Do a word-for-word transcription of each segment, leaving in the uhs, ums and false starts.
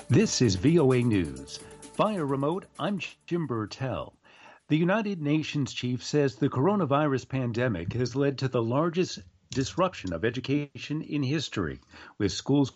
This is V O A News. Via remote, I'm Jim Burtell. The United Nations chief says the coronavirus pandemic has led to the largest disruption of education in history, with schools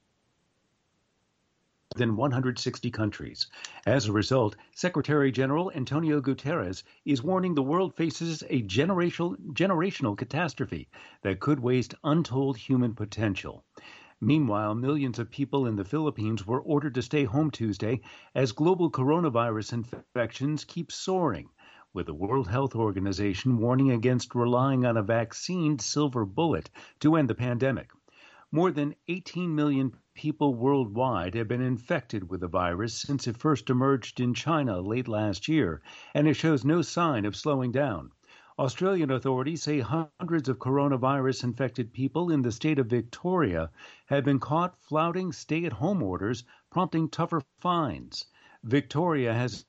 in one hundred sixty countries. As a result, Secretary General Antonio Guterres is warning the world faces a generational, generational catastrophe that could waste untold human potential. Meanwhile, millions of people in the Philippines were ordered to stay home Tuesday as global coronavirus infections keep soaring, with the World Health Organization warning against relying on a vaccine silver bullet to end the pandemic. More than eighteen million people worldwide have been infected with the virus since it first emerged in China late last year, and it shows no sign of slowing down. Australian authorities say hundreds of coronavirus-infected people in the state of Victoria have been caught flouting stay-at-home orders, prompting tougher fines. Victoria has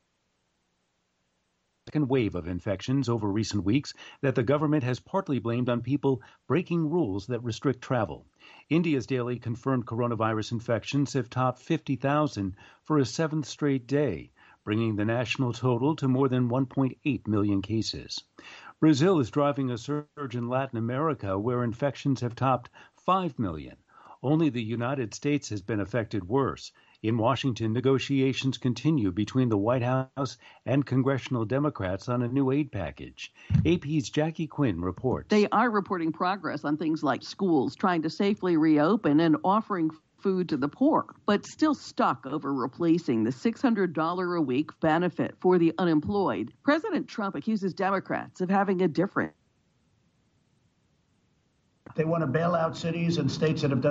a second wave of infections over recent weeks that the government has partly blamed on people breaking rules that restrict travel. India's daily confirmed coronavirus infections have topped fifty thousand for a seventh straight day, bringing the national total to more than one point eight million cases. Brazil is driving a surge in Latin America, where infections have topped five million. Only the United States has been affected worse. In Washington, negotiations continue between the White House and congressional Democrats on a new aid package. A P's Jackie Quinn reports. They are reporting progress on things like schools trying to safely reopen and offering food to the poor, but still stuck over replacing the six hundred dollars a week benefit for the unemployed. President Trump accuses Democrats of having a different. They want to bail out cities and states that have done